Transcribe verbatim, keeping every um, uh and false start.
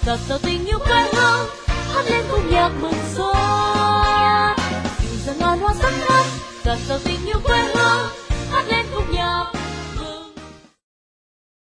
cất giàu tình yêu quê hương, hát lên cùng nhạc mừng xuân. Dù giờ ngàn hoa sắc mắt, cất giàu tình